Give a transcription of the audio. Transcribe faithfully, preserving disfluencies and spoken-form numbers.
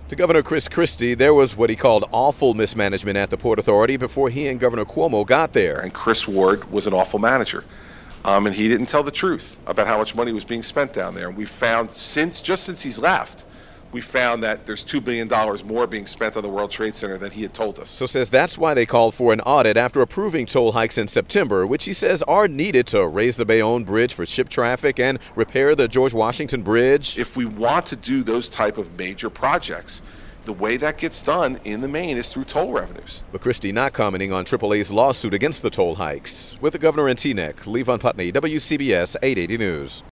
To Governor Chris Christie, there was what he called awful mismanagement at the Port Authority before he and Governor Cuomo got there. And Chris Ward was an awful manager. Um, and he didn't tell the truth about how much money was being spent down there. And we found since, just since he's left, we found that there's two billion dollars more being spent on the World Trade Center than he had told us. So says that's why they called for an audit after approving toll hikes in September, which he says are needed to raise the Bayonne Bridge for ship traffic and repair the George Washington Bridge. If we want to do those type of major projects, the way that gets done in the main is through toll revenues. But Christie not commenting on triple A's lawsuit against the toll hikes. With the governor in Teaneck, Levon Putney, W C B S eight eighty News.